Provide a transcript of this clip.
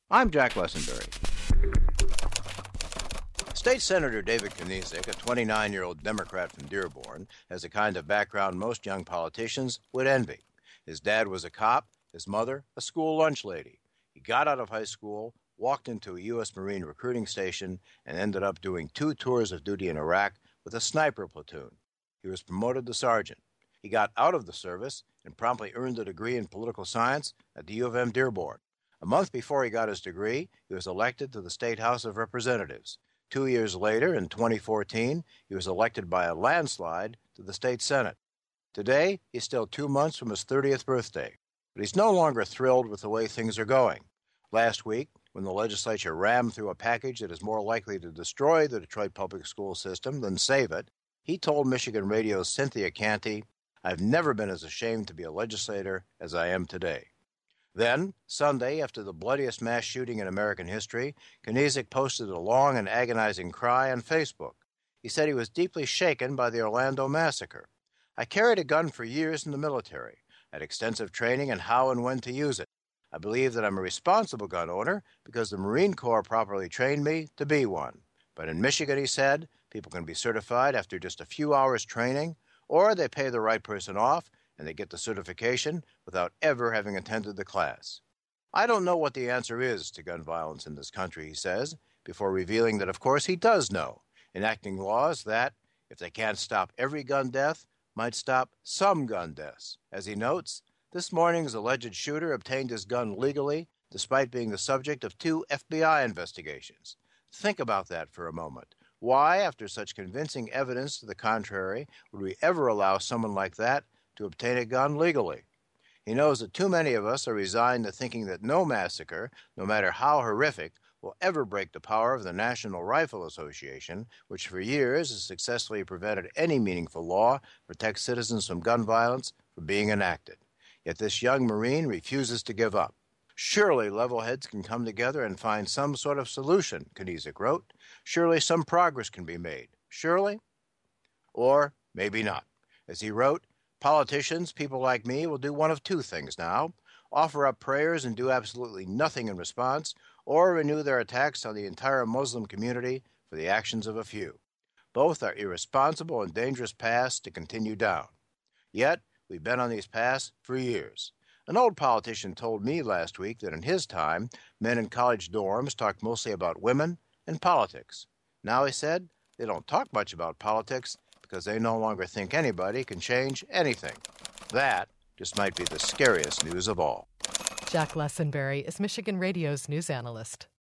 I'm Jack Lessenberry. State Senator David Kniezek, a 29-year-old Democrat from Dearborn, has the kind of background most young politicians would envy. His dad was a cop, his mother a school lunch lady. He got out of high school, walked into a U.S. Marine recruiting station, and ended up doing 2 tours of duty in Iraq with a sniper platoon. He was promoted to sergeant. He got out of the service and promptly earned a degree in political science at the U of M Dearborn. A month before he got his degree, he was elected to the State House of Representatives. 2 years later, in 2014, he was elected by a landslide to the state Senate. Today, he's still 2 months from his 30th birthday, but he's no longer thrilled with the way things are going. Last week, when the legislature rammed through a package that is more likely to destroy the Detroit public school system than save it, he told Michigan Radio's Cynthia Canty, "I've never been as ashamed to be a legislator as I am today." Then, Sunday, after the bloodiest mass shooting in American history, Kniezek posted a long and agonizing cry on Facebook. He said he was deeply shaken by the Orlando massacre. "I carried a gun for years in the military. I had extensive training in how and when to use it. I believe that I'm a responsible gun owner because the Marine Corps properly trained me to be one. But in Michigan," he said, "people can be certified after just a few hours training, or they pay the right person off and they get the certification without ever having attended the class." I don't know what the answer is to gun violence in this country, he says, before revealing that, of course, he does know, enacting laws that, if they can't stop every gun death, might stop some gun deaths. As he notes, this morning's alleged shooter obtained his gun legally, despite being the subject of 2 FBI investigations. Think about that for a moment. Why, after such convincing evidence to the contrary, would we ever allow someone like that to obtain a gun legally? He knows that too many of us are resigned to thinking that no massacre, no matter how horrific, will ever break the power of the National Rifle Association, which for years has successfully prevented any meaningful law to protect citizens from gun violence from being enacted. Yet this young Marine refuses to give up. "Surely level heads can come together and find some sort of solution," Kniezek wrote. "Surely some progress can be made. Surely?" Or maybe not. As he wrote, "Politicians, people like me, will do one of 2 things now: offer up prayers and do absolutely nothing in response, or renew their attacks on the entire Muslim community for the actions of a few. Both are irresponsible and dangerous paths to continue down. Yet, we've been on these paths for years. An old politician told me last week that in his time, men in college dorms talked mostly about women and politics. Now," he said, "they don't talk much about politics because they no longer think anybody can change anything." That just might be the scariest news of all. Jack Lessenberry is Michigan Radio's news analyst.